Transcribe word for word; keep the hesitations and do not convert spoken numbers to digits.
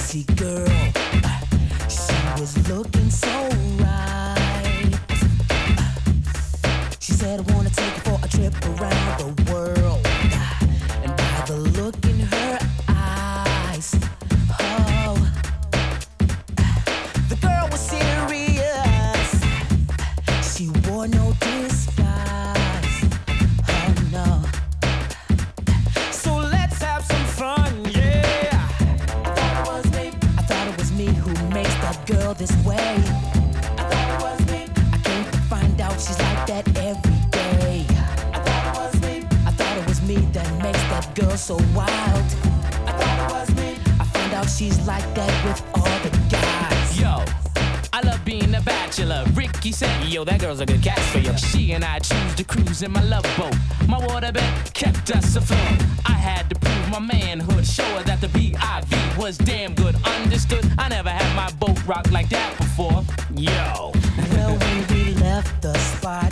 sexy girl. She was looking so right. She said, I wanna take you for a trip around the world. And by the look in her eyes, oh, the girl was serious. She wore no disguise. Oh no. So let's have some fun, yeah. I thought it was me. I thought it was me who makes that girl this way. I thought it was me. I came to find out she's like that every day. I thought it was me. I thought it was me that makes that girl so wild. I thought it was me. I found out she's like that with all the guys. Yo, I love being a bachelor. Ricky said, yo, that girl's a good catch for you. She and I choose to cruise in my love boat. My waterbed kept us afloat. I had to prove my manhood, show her that the B I V was damn good. Understood? I never had my boat rocked like that before. Yo. Well, when we left the spot,